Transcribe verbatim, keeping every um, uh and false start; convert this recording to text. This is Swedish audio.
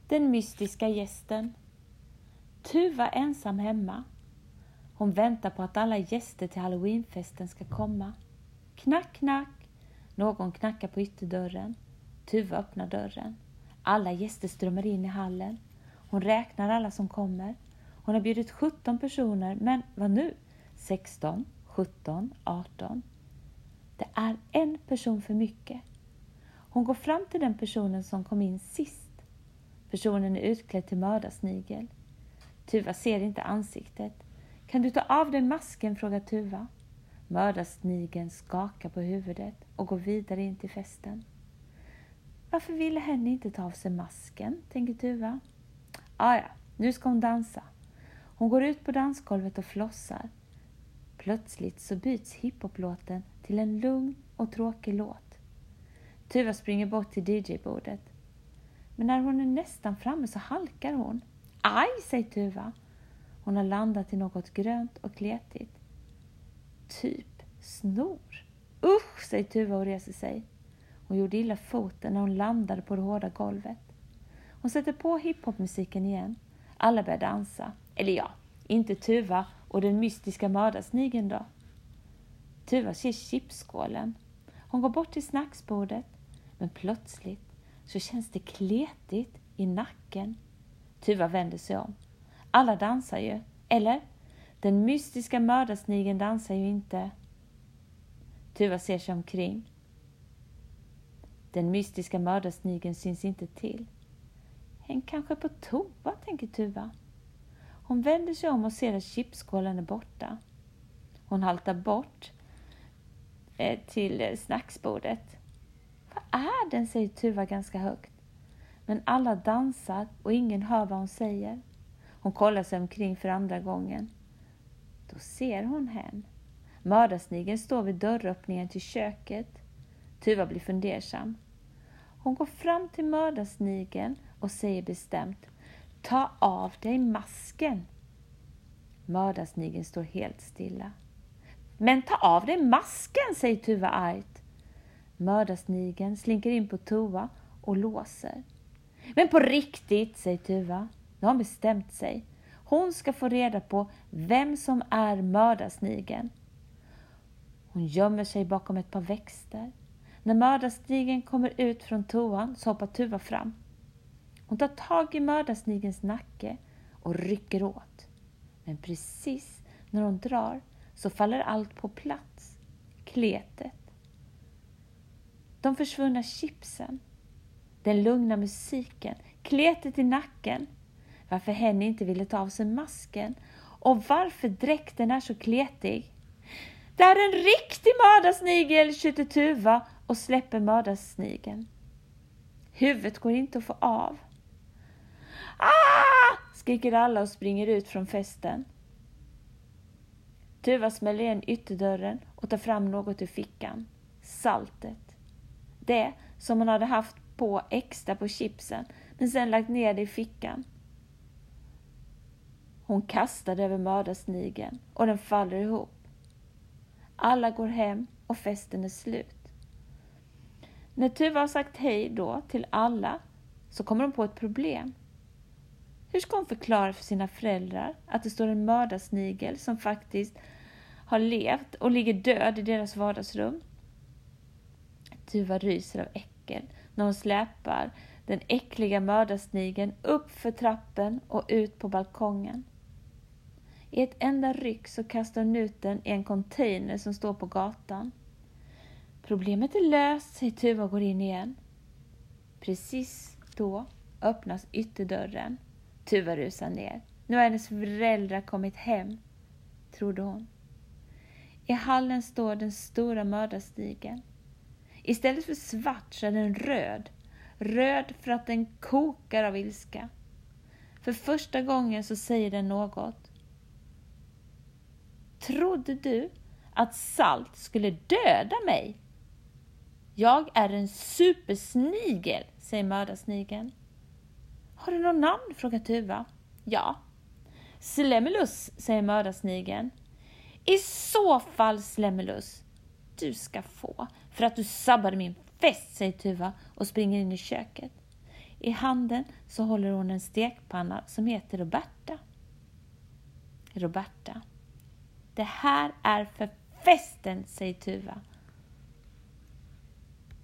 Den mystiska gästen. Tuva ensam hemma. Hon väntar på att alla gäster till Halloweenfesten ska komma. Knack, knack. Någon knackar på ytterdörren. Tuva öppnar dörren. Alla gäster strömmar in i hallen. Hon räknar alla som kommer. Hon har bjudit sjutton personer, men vad nu? sexton, sjutton, arton. Det är en person för mycket. Hon går fram till den personen som kom in sist. Personen är utklädd till mördarsnigel. Tuva ser inte ansiktet. Kan du ta av dig masken, frågar Tuva. Mördarsnigeln skakar på huvudet och går vidare in till festen. Varför ville henne inte ta av sig masken, tänker Tuva. Ah, ja, nu ska hon dansa. Hon går ut på dansgolvet och flossar. Plötsligt så byts hiphoplåten till en lugn och tråkig låt. Tuva springer bort till D J-bordet. Men när hon är nästan framme så halkar hon. Aj, säger Tuva. Hon har landat i något grönt och kletigt. Typ snor. Usch, säger Tuva och reser sig. Hon gjorde illa foten när hon landade på det hårda golvet. Hon sätter på hiphopmusiken igen. Alla börjar dansa. Eller ja, inte Tuva och den mystiska mördarsnigeln då. Tuva ser chipsskålen. Hon går bort till snacksbordet. Men plötsligt så känns det kletigt i nacken. Tuva vänder sig om. Alla dansar ju. Eller? Den mystiska mördarsnigeln dansar ju inte. Tuva ser sig omkring. Den mystiska mördarsnigeln syns inte till. Häng kanske på toa, tänker Tuva. Hon vänder sig om och ser att chipsskålen är borta. Hon haltar bort eh, till snacksbordet. Vad är den, säger Tuva ganska högt. Men alla dansar och ingen hör vad hon säger. Hon kollar sig omkring för andra gången. Då ser hon hen. Mördarsnigeln står vid dörröppningen till köket. Tuva blir fundersam. Hon går fram till mördarsnigeln och säger bestämt: ta av dig masken. Mördarsnigeln står helt stilla. Men ta av dig masken, säger Tuva argt. Mördarsnigeln slinker in på toa och låser. Men på riktigt, säger Tuva. Nu har hon bestämt sig. Hon ska få reda på vem som är mördarsnigeln. Hon gömmer sig bakom ett par växter. När mördarsnigeln kommer ut från toan så hoppar Tuva fram. Hon tar tag i mördarsnigelns nacke och rycker åt. Men precis när hon drar så faller allt på plats. Kletet. De försvunna chipsen. Den lugna musiken. Kletet i nacken. Varför henne inte ville ta av sig masken. Och varför dräkten är så kletig. Det är en riktig mördarsnigel, tjuter Tuva och släpper mördarsnigeln. Huvudet går inte att få av. Ah! Skriker alla och springer ut från festen. Tuva smäller igen ytterdörren och tar fram något ur fickan. Saltet. Det som hon hade haft på extra på chipsen men sen lagt ner det i fickan. Hon kastade över mördarsnigeln och den faller ihop. Alla går hem och festen är slut. När Tuva har sagt hej då till alla så kommer de på ett problem. Hur ska hon förklara för sina föräldrar att det står en mördarsnigel som faktiskt har levt och ligger död i deras vardagsrum? Tuva ryser av äckel när hon släpar den äckliga mördarsnigeln upp för trappen och ut på balkongen. I ett enda ryck så kastar hon ut den i en container som står på gatan. Problemet är löst, säger Tuva och går in igen. Precis då öppnas ytterdörren. Tuva rusar ner. Nu har hennes föräldrar kommit hem, trodde hon. I hallen står den stora mördarsnigeln. Istället för svart så är den röd. Röd för att den kokar av ilska. För första gången så säger den något. Trodde du att salt skulle döda mig? Jag är en supersnigel, säger mördarsnigeln. Har du någon namn, frågar Tuva. Ja. Slemmelus, säger mördarsnigeln. I så fall, Slemmelus, du ska få för att du sabbade min fest, säger Tuva och springer in i köket. I handen så håller hon en stekpanna som heter Roberta. Roberta. Det här är för festen, säger Tuva.